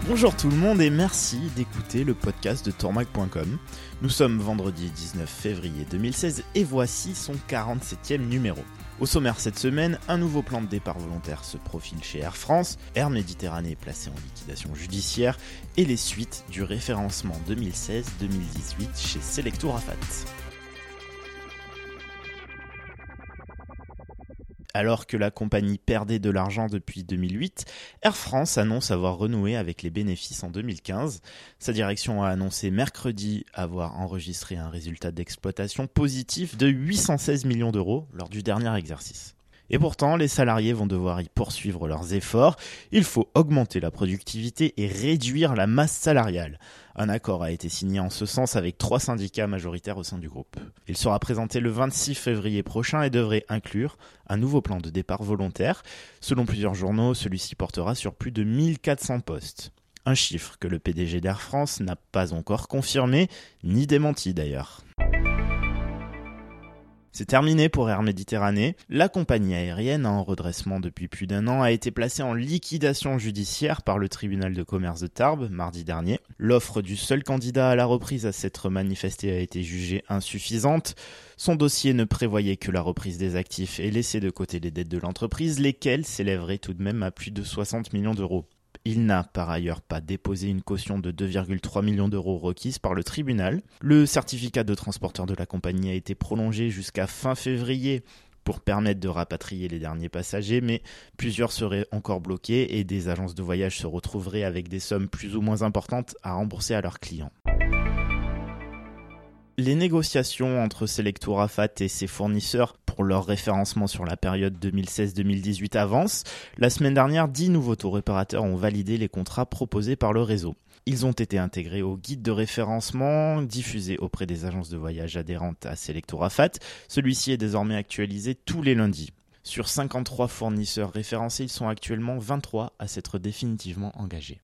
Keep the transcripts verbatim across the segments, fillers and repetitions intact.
Bonjour tout le monde et merci d'écouter le podcast de tourmag point com. Nous sommes vendredi dix-neuf février deux mille seize et voici son quarante-septième numéro. Au sommaire cette semaine, un nouveau plan de départ volontaire se profile chez Air France, Air Méditerranée est placé en liquidation judiciaire et les suites du référencement deux mille seize deux mille dix-huit chez Selecto Rafat. Alors que la compagnie perdait de l'argent depuis deux mille huit, Air France annonce avoir renoué avec les bénéfices en deux mille quinze. Sa direction a annoncé mercredi avoir enregistré un résultat d'exploitation positif de huit cent seize millions d'euros lors du dernier exercice. Et pourtant, les salariés vont devoir y poursuivre leurs efforts. Il faut augmenter la productivité et réduire la masse salariale. Un accord a été signé en ce sens avec trois syndicats majoritaires au sein du groupe. Il sera présenté le vingt-six février prochain et devrait inclure un nouveau plan de départ volontaire. Selon plusieurs journaux, celui-ci portera sur plus de mille quatre cents postes. Un chiffre que le P D G d'Air France n'a pas encore confirmé, ni démenti d'ailleurs. C'est terminé pour Air Méditerranée. La compagnie aérienne, en redressement depuis plus d'un an, a été placée en liquidation judiciaire par le tribunal de commerce de Tarbes mardi dernier. L'offre du seul candidat à la reprise à s'être manifestée a été jugée insuffisante. Son dossier ne prévoyait que la reprise des actifs et laissait de côté les dettes de l'entreprise, lesquelles s'élèveraient tout de même à plus de soixante millions d'euros. Il n'a par ailleurs pas déposé une caution de deux virgule trois millions d'euros requise par le tribunal. Le certificat de transporteur de la compagnie a été prolongé jusqu'à fin février pour permettre de rapatrier les derniers passagers, mais plusieurs seraient encore bloqués et des agences de voyage se retrouveraient avec des sommes plus ou moins importantes à rembourser à leurs clients. Les négociations entre Selecto Rafat et ses fournisseurs pour leur référencement sur la période deux mille seize deux mille dix-huit avancent. La semaine dernière, dix nouveaux tours réparateurs ont validé les contrats proposés par le réseau. Ils ont été intégrés au guide de référencement diffusé auprès des agences de voyage adhérentes à Selecto Rafat. Celui-ci est désormais actualisé tous les lundis. Sur cinquante-trois fournisseurs référencés, ils sont actuellement vingt-trois à s'être définitivement engagés.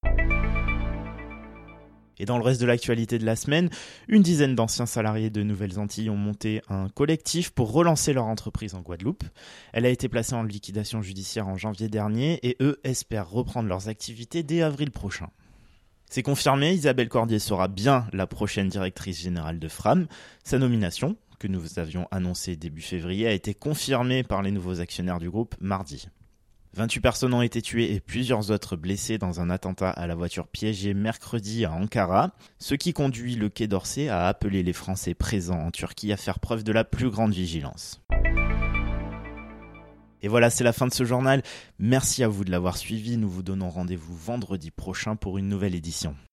Et dans le reste de l'actualité de la semaine, une dizaine d'anciens salariés de Nouvelles-Antilles ont monté un collectif pour relancer leur entreprise en Guadeloupe. Elle a été placée en liquidation judiciaire en janvier dernier et eux espèrent reprendre leurs activités dès avril prochain. C'est confirmé, Isabelle Cordier sera bien la prochaine directrice générale de Fram. Sa nomination, que nous avions annoncée début février, a été confirmée par les nouveaux actionnaires du groupe mardi. vingt-huit personnes ont été tuées et plusieurs autres blessées dans un attentat à la voiture piégée mercredi à Ankara, ce qui conduit le Quai d'Orsay à appeler les Français présents en Turquie à faire preuve de la plus grande vigilance. Et voilà, c'est la fin de ce journal. Merci à vous de l'avoir suivi. Nous vous donnons rendez-vous vendredi prochain pour une nouvelle édition.